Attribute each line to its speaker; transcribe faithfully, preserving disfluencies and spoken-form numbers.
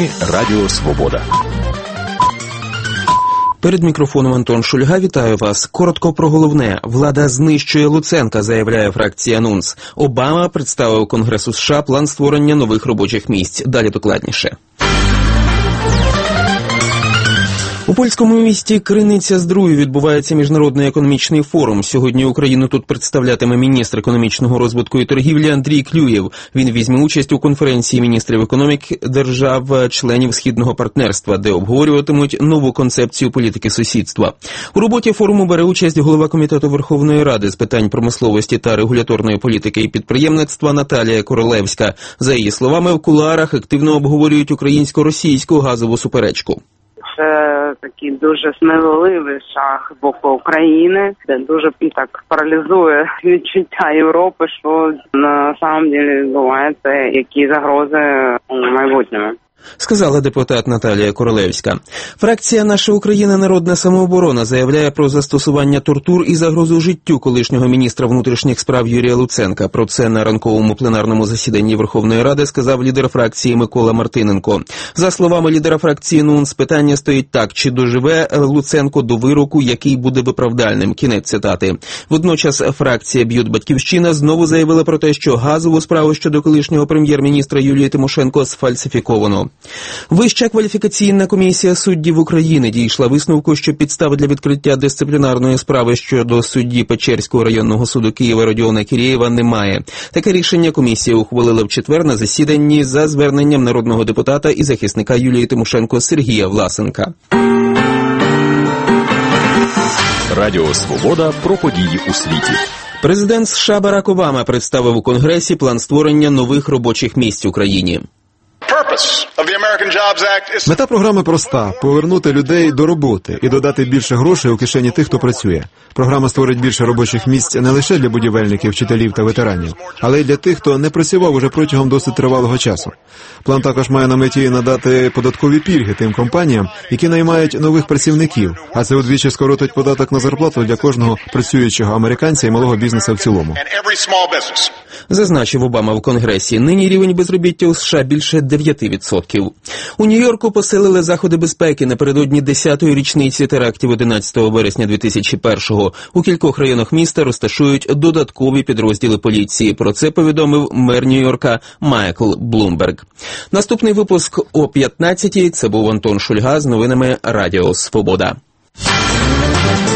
Speaker 1: ефірі Радіо Свобода.
Speaker 2: Перед мікрофоном Антон Шульга. Вітаю вас. Коротко про головне. Влада знищує Луценка, заявляє фракція НУНС. Обама представив Конгресу США план створення нових робочих місць. Далі докладніше. У польському місті Криниця-Здрую відбувається міжнародний економічний форум. Сьогодні Україну тут представлятиме міністр економічного розвитку і торгівлі Андрій Клюєв. Він візьме участь у конференції міністрів економіки держав-членів Східного партнерства, де обговорюватимуть нову концепцію політики сусідства. У роботі форуму бере участь голова Комітету Верховної Ради з питань промисловості та регуляторної політики і підприємництва Наталія Королевська. За її словами, в кулуарах активно обговорюють українсько-російську газову суперечку.
Speaker 3: Це такий дуже сміливий шаг з боку України, де дуже так паралізує відчуття Європи, що на самом деле відбувається, які загрози у майбутньому.
Speaker 2: Сказала депутат Наталія Королевська. Фракція «Наша Україна. Народна самооборона» заявляє про застосування тортур і загрозу життю колишнього міністра внутрішніх справ Юрія Луценка. Про це на ранковому пленарному засіданні Верховної Ради сказав лідер фракції Микола Мартиненко. За словами лідера фракції НУНС, питання стоїть так, чи доживе Луценко до вироку, який буде виправдальним. Кінець цитати. Водночас фракція «Б'ют Батьківщина» знову заявила про те, що газову справу щодо колишнього прем'єр-міністра Юлії Тимошенко сфальсифіковано. Вища кваліфікаційна комісія суддів України дійшла висновку, що підстави для відкриття дисциплінарної справи щодо судді Печерського районного суду Києва Родіона Кірєєва немає. Таке рішення комісія ухвалила в четвер на засіданні за зверненням народного депутата і захисника Юлії Тимошенко Сергія Власенка.
Speaker 1: Радіо Свобода про події у світі.
Speaker 2: Президент США Барак Обама представив у Конгресі план створення нових робочих місць в Україні.
Speaker 4: Мета програми проста – повернути людей до роботи і додати більше грошей у кишені тих, хто працює. Програма створить більше робочих місць не лише для будівельників, вчителів та ветеранів, але й для тих, хто не працював уже протягом досить тривалого часу. План також має на меті надати податкові пільги тим компаніям, які наймають нових працівників, а це удвічі скоротить податок на зарплату для кожного працюючого американця і малого бізнесу в цілому.
Speaker 2: Зазначив Обама в Конгресі. Нині рівень безробіття у США більше дев'ять відсотків. У Нью-Йорку посилили заходи безпеки напередодні десятої річниці терактів одинадцятого вересня дві тисячі першого. У кількох районах міста розташують додаткові підрозділи поліції. Про це повідомив мер Нью-Йорка Майкл Блумберг. Наступний випуск о п'ятнадцятій. Це був Антон Шульга з новинами Радіо Свобода.